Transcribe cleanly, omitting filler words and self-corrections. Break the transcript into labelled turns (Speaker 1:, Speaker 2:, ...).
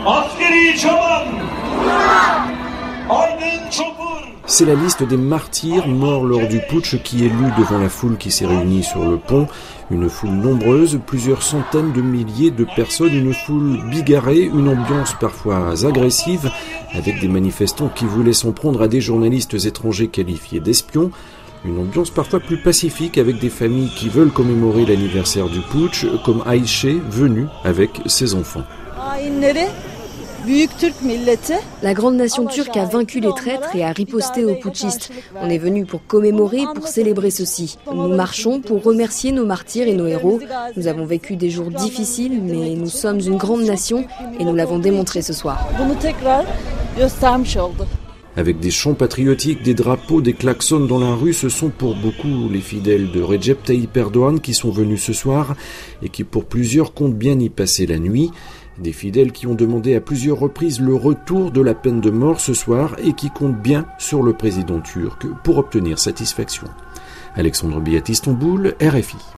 Speaker 1: C'est la liste des martyrs morts lors du putsch qui est lue devant la foule qui s'est réunie sur le pont. Une foule nombreuse, plusieurs centaines de milliers de personnes, une foule bigarrée, une ambiance parfois agressive, avec des manifestants qui voulaient s'en prendre à des journalistes étrangers qualifiés d'espions. Une ambiance parfois plus pacifique avec des familles qui veulent commémorer l'anniversaire du putsch, comme Ayşe, venue avec ses enfants.
Speaker 2: La grande nation turque a vaincu les traîtres et a riposté aux putschistes. On est venu pour commémorer, pour célébrer ceci. Nous marchons pour remercier nos martyrs et nos héros. Nous avons vécu des jours difficiles, mais nous sommes une grande nation et nous l'avons démontré ce soir.
Speaker 1: Avec des chants patriotiques, des drapeaux, des klaxons dans la rue, ce sont pour beaucoup les fidèles de Recep Tayyip Erdoğan qui sont venus ce soir et qui pour plusieurs comptent bien y passer la nuit. Des fidèles qui ont demandé à plusieurs reprises le retour de la peine de mort ce soir et qui comptent bien sur le président turc pour obtenir satisfaction. Alexandre Biat, Istanbul, RFI.